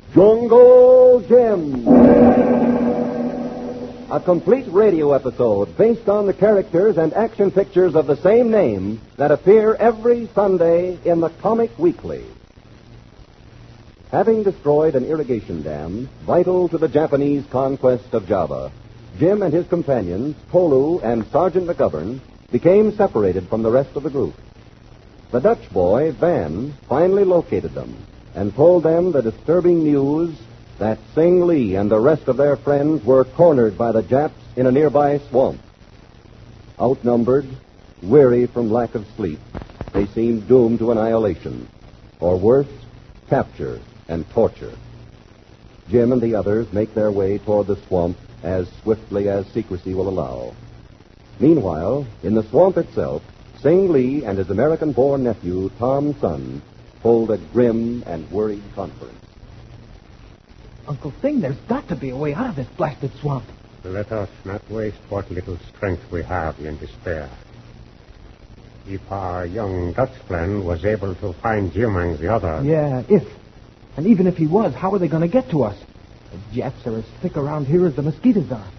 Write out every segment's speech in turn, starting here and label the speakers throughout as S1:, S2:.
S1: Jungle Jim. A complete radio episode based on the characters and action pictures of the same name that appear every Sunday in the Comic Weekly. Having destroyed an irrigation dam vital to the Japanese conquest of Java, Jim and his companions, Polu and Sergeant McGovern, became separated from the rest of the group. The Dutch boy, Van, finally located them and told them the disturbing news that Sing Lee and the rest of their friends were cornered by the Japs in a nearby swamp. Outnumbered, weary from lack of sleep, they seemed doomed to annihilation, or worse, capture and torture. Jim and the others make their way toward the swamp as swiftly as secrecy will allow. Meanwhile, in the swamp itself, Sing Lee and his American-born nephew, Tom Sun, hold a grim and worried conference.
S2: Uncle Sing, there's got to be a way out of this blasted swamp.
S3: Let us not waste what little strength we have in despair. If our young Dutch friend was able to find Jim and the others...
S2: Yeah, if. And even if he was, how are they going to get to us? The Japs are as thick around here as the mosquitoes are.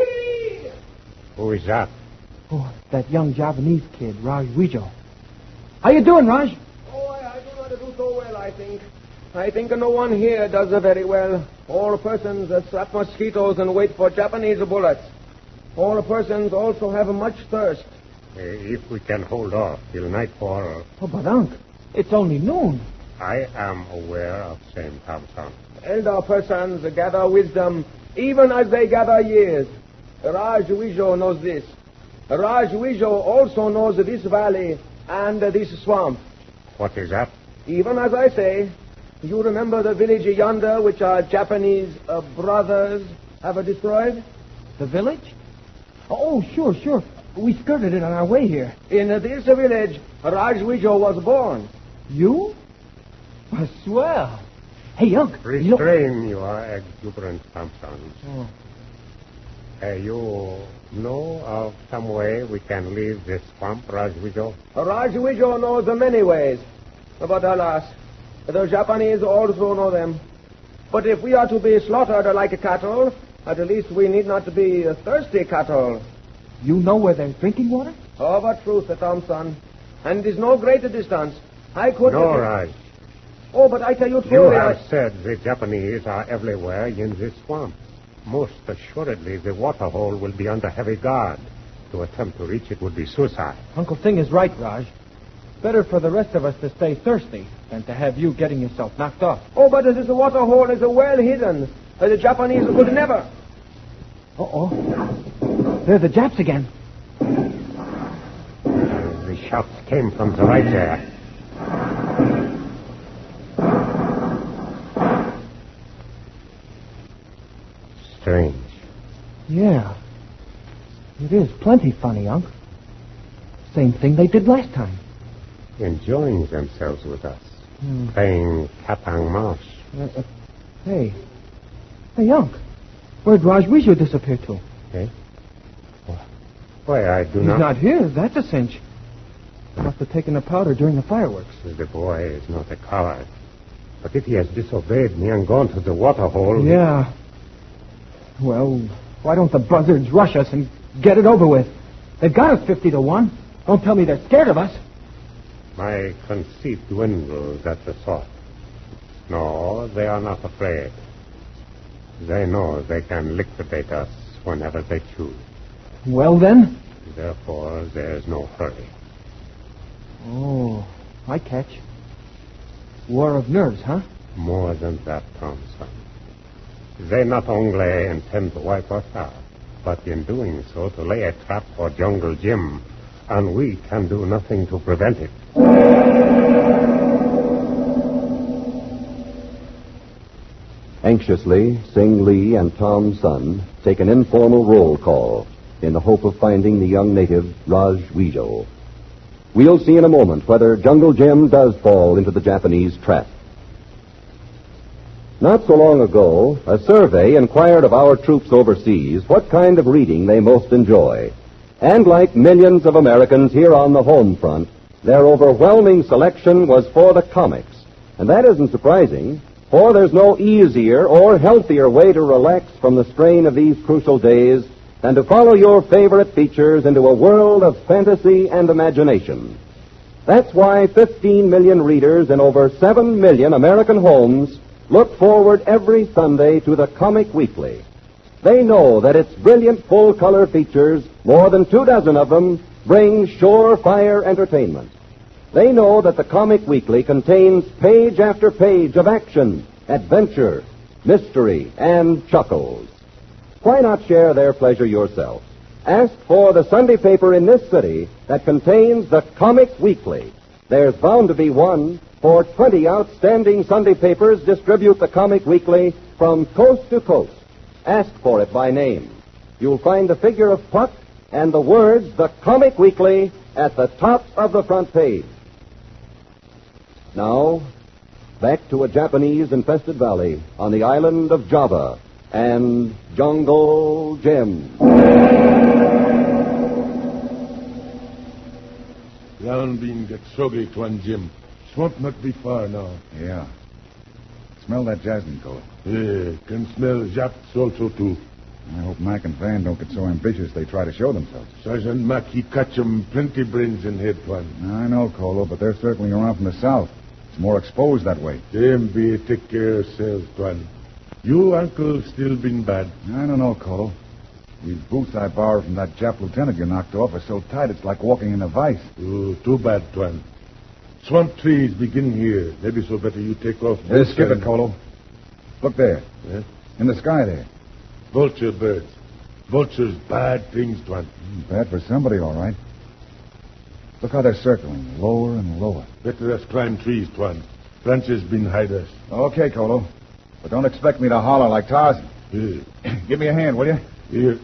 S3: Who is that?
S2: Oh, that young Javanese kid, Raj Wijo. How you doing, Raj?
S4: Oh, I do not do so well, I think. I think no one here does very well. All persons trap mosquitoes and wait for Japanese bullets. All persons also have much thirst.
S3: If we can hold off till nightfall...
S2: Oh, but, Unc, it's only noon.
S3: I am aware of St. Thompson.
S4: Elder persons gather wisdom even as they gather years. Raj Wijo knows this. Raj Wijo also knows this valley and this swamp.
S3: What is that?
S4: Even as I say, you remember the village yonder which our Japanese brothers have destroyed?
S2: The village? Oh, sure. We skirted it on our way here.
S4: In this village, Raj Wijo was born.
S2: You? Well, swell. Hey, Unc.
S3: Restrain your exuberance, Thompson.
S2: Oh.
S3: You know of some way we can leave this swamp, Raj Wijo?
S4: Raj Wijo knows many ways. But alas, the Japanese also know them. But if we are to be slaughtered like cattle, at least we need not be thirsty cattle.
S2: You know where there's drinking water?
S4: Oh, but truth, Thompson. And it is no great distance. I could...
S3: No, Raj.
S4: Oh, but I tell you truly...
S3: You have said the Japanese are everywhere in this swamp. Most assuredly, the water hole will be under heavy guard. To attempt to reach it would be suicide.
S2: Uncle Sing is right, Raj. Better for the rest of us to stay thirsty than to have you getting yourself knocked off.
S4: Oh, but this water hole is well hidden. The Japanese would never...
S2: Uh-oh. They're the Japs again.
S3: The shots came from the right there. Strange.
S2: Yeah. It is plenty funny, Unc. Same thing they did last time.
S3: Enjoying themselves with us. Playing cat and mouse.
S2: Hey, Unc. Where'd Raj Wijo disappear to?
S3: Eh? Why, I do
S2: He's
S3: not...
S2: not here. That's a cinch. He must have taken the powder during the fireworks.
S3: The boy is not a coward. But if he has disobeyed me and gone to the water hole...
S2: Yeah. Well, why don't the buzzards rush us and get it over with? They've got us 50-1. Don't tell me they're scared of us.
S3: My conceit dwindles at the thought. No, they are not afraid. They know they can liquidate us whenever they choose.
S2: Well, then?
S3: Therefore, there's no hurry.
S2: Oh, I catch. War of nerves, huh?
S3: More than that, Thompson. They not only intend to wipe us out, but in doing so to lay a trap for Jungle Jim, and we can do nothing to prevent it.
S1: Anxiously, Sing Lee and Tom Sun take an informal roll call in the hope of finding the young native, Raj Wijo. We'll see in a moment whether Jungle Jim does fall into the Japanese trap. Not so long ago, a survey inquired of our troops overseas what kind of reading they most enjoy. And like millions of Americans here on the home front, their overwhelming selection was for the comics. And that isn't surprising. For there's no easier or healthier way to relax from the strain of these crucial days than to follow your favorite features into a world of fantasy and imagination. That's why 15 million readers in over 7 million American homes look forward every Sunday to the Comic Weekly. They know that its brilliant full-color features, more than 24 of them, bring surefire entertainment. They know that the Comic Weekly contains page after page of action, adventure, mystery, and chuckles. Why not share their pleasure yourself? Ask for the Sunday paper in this city that contains the Comic Weekly. There's bound to be one, for 20 outstanding Sunday papers distribute the Comic Weekly from coast to coast. Ask for it by name. You'll find the figure of Puck and the words, The Comic Weekly, at the top of the front page. Now, back to a Japanese-infested valley on the island of Java and Jungle Jim.
S5: Ground bean get soggy, Tuan Jim. Swamp not be far now.
S6: Yeah. Smell that jasmine color.
S5: Yeah, can smell Japs also too.
S6: I hope Mac and Van don't get so ambitious they try to show themselves.
S5: Sergeant Mac, he catch 'em plenty brains in head, Tuan.
S6: I know, Colo, but they're circling around from the south. It's more exposed that way.
S5: Them be take care of yourselves, Tuan. You, uncle, still been bad.
S6: I don't know, Colo. These boots I borrowed from that Jap lieutenant you knocked off are so tight it's like walking in a vice.
S5: Oh, too bad, Tuan. Swamp trees begin here. Maybe so better you take off.
S6: Skip it, Colo. Look there.
S5: Yeah?
S6: In the sky there.
S5: Vulture birds. Vultures, bad things, Tuan.
S6: Bad for somebody, all right. Look how they're circling, lower and lower.
S5: Better us climb trees, Tuan. Branches been hide us.
S6: Okay, Colo. But don't expect me to holler like Tarzan.
S5: Yeah.
S6: Give me a hand, will you?
S5: Here.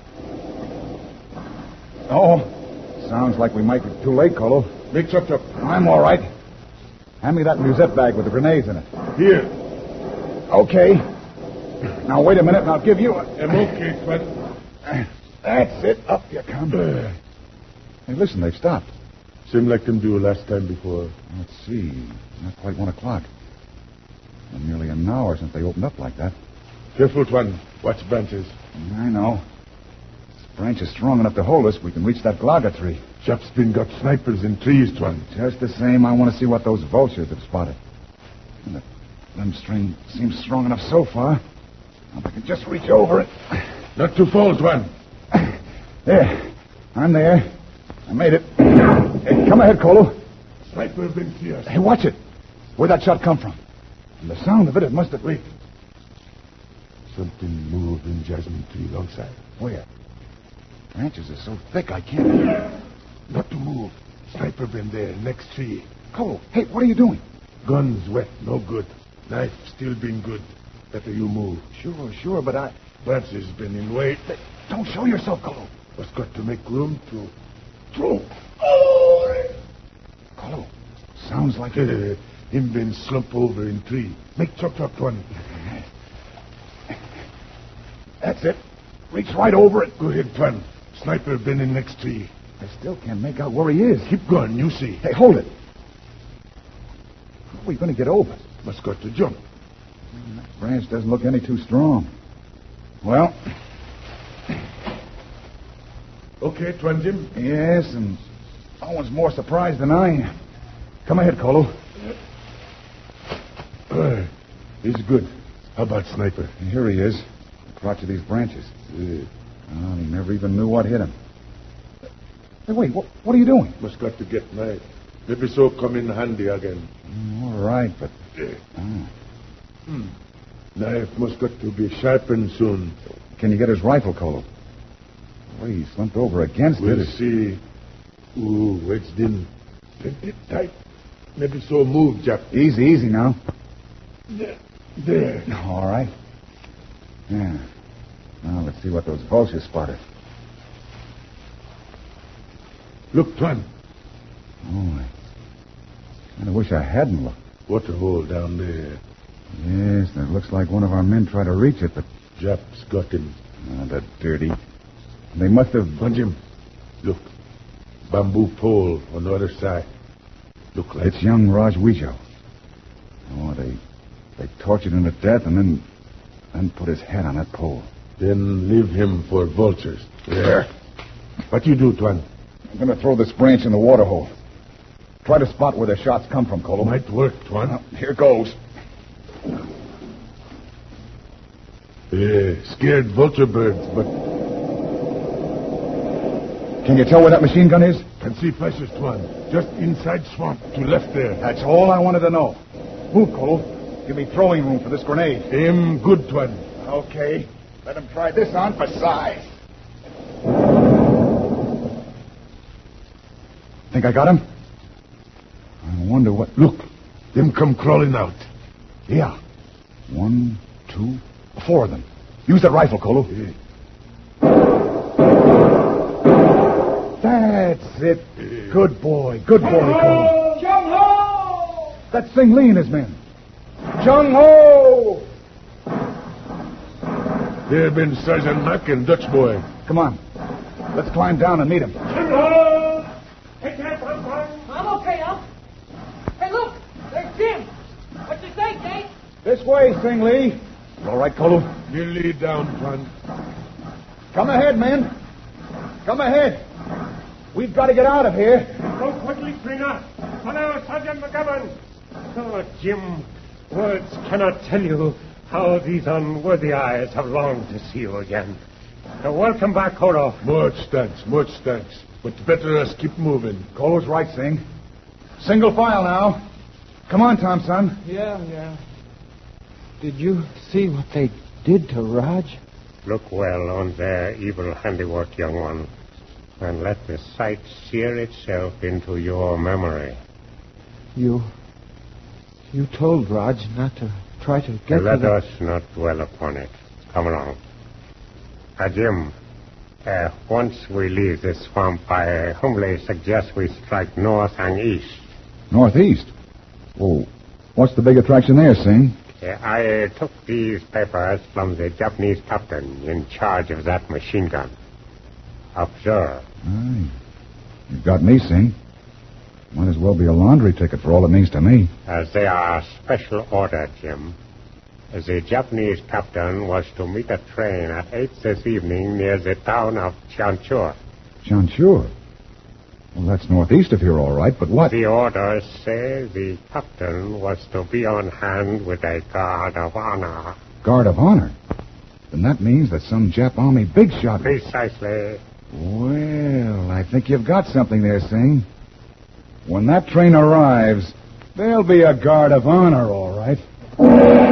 S6: Oh, sounds like we might be too late, Colo.
S5: Make chop.
S6: I'm all right. Hand me that musette bag with the grenades in it.
S5: Here.
S6: Okay. Now, wait a minute, and I'll give you a...
S5: I'm okay, Tuan.
S6: That's it. Up you come. Hey, listen, they've stopped.
S5: Seemed like them do last time before.
S6: Let's see. Not quite 1 o'clock. Been nearly an hour since they opened up like that.
S5: Careful, Tuan. Watch branches.
S6: I know. This branch is strong enough to hold us. We can reach that glaga tree.
S5: Chaps been got snipers in trees, Tuan.
S6: Just the same, I want to see what those vultures have spotted. And the limb string seems strong enough so far. If I can just reach over it.
S5: Not too fall, Tuan.
S6: There. I'm there. I made it. Hey, come ahead, Colo.
S5: Sniper been see us.
S6: Hey, watch it. Where'd that shot come from? From the sound of it must have...
S5: Wait. Something moved in jasmine tree alongside.
S6: Where? Branches are so thick I can't...
S5: Not to move. Sniper been there, next tree.
S6: Colo, hey, what are you doing?
S5: Guns wet, no good. Knife still been good. Better you move.
S6: Sure, but I...
S5: Branches been in way.
S6: Don't show yourself, Colo.
S5: What's got to make room to... Throw.
S6: Colo, sounds like...
S5: Him been slump over in tree. Make chop, Tuan.
S6: That's it. Reach right over it.
S5: Go ahead, Tuan. Sniper been in next tree.
S6: I still can't make out where he is.
S5: Keep going, you see.
S6: Hey, hold it. How are we going to get over?
S5: Must got to jump.
S6: That branch doesn't look any too strong. Well...
S5: Okay, Tuan Jim?
S6: Yes, and no one's more surprised than I am. Come ahead, Colo.
S5: He's good. How about Sniper?
S6: Here he is. The crotch of these branches.
S5: Yeah.
S6: Oh, he never even knew what hit him. Hey, wait, what are you doing?
S5: Must got to get knife. Maybe so come in handy again.
S6: All right, but...
S5: Knife must got to be sharpened soon.
S6: Can you get his rifle, Colo? Well, he slumped over against
S5: We'll
S6: it.
S5: see. Ooh, wedged in. Plenty tight. Maybe so move, Jap.
S6: Easy now.
S5: There.
S6: All right. Yeah. Now, let's see what those vultures spotted.
S5: Look, Tuan.
S6: Oh, I kind of wish I hadn't looked.
S5: Waterhole down there.
S6: Yes, that looks like one of our men tried to reach it, but...
S5: Jap's got him.
S6: Oh, the dirty. They must have...
S5: Tuan Jim, look. Bamboo pole on the other side. Look like...
S6: It's young Raj Wijo. Oh, they They tortured him to death and then put his head on that pole.
S5: Then leave him for vultures. There. What you do, Tuan?
S6: I'm going to throw this branch in the water hole. Try to spot where the shots come from, Colo.
S5: Might work, Tuan.
S6: Here goes.
S5: Scared vulture birds, but...
S6: Can you tell where that machine gun is?
S5: Can see flashes, Tuan. Just inside swamp, to left there.
S6: That's all I wanted to know. Move, Colo. Give me throwing room for this grenade.
S5: Aim good, Tuan.
S6: Okay. Let him try this on for size. Think I got him? I wonder what...
S5: Look, them come crawling out.
S6: Yeah. 1, 2, 4 of them. Use that rifle, Colo.
S5: Yeah.
S6: That's it. Good boy. Good boy, Colo.
S2: Jung Ho!
S6: That's Sing Lee and his men.
S2: Jung Ho!
S5: There been Sergeant Mack and Dutch boy.
S6: Come on. Let's climb down and meet him.
S7: I'm okay, Unc. Hey, look, there's Jim. What you say, Jake?
S6: This way, Sing Lee. All right, Colo?
S5: You lead down, Tuan.
S6: Come ahead, men. Come ahead. We've got to get out of here.
S3: Go quickly, Trina. Follow Sergeant McGovern. Oh, Jim, words cannot tell you how these unworthy eyes have longed to see you again. Welcome back, Colo.
S5: Much thanks. But better us keep moving.
S6: Colo's right, Sing. Single file now. Come on, Thompson.
S2: Yeah. Did you see what they did to Raj?
S3: Look well on their evil handiwork, young one, and let the sight sear itself into your memory.
S2: You told Raj not to try to get
S3: Let
S2: to the...
S3: us not dwell upon it. Come along. Jim, once we leave this swamp, I humbly suggest we strike north and east.
S6: Northeast? Oh, what's the big attraction there, Sing?
S3: I took these papers from the Japanese captain in charge of that machine gun. Observe.
S6: Aye. You've got me, Sing. Might as well be a laundry ticket for all it means to me.
S3: As they are special order, Jim. The Japanese captain was to meet a train at 8 this evening near the town of Chanchur.
S6: Chanchur? Well, that's northeast of here, all right, but what?
S3: The orders say the captain was to be on hand with a guard of honor.
S6: Guard of honor? Then that means that some Jap army big shot...
S3: Precisely.
S6: Well, I think you've got something there, Sing. When that train arrives, there'll be a guard of honor, all right.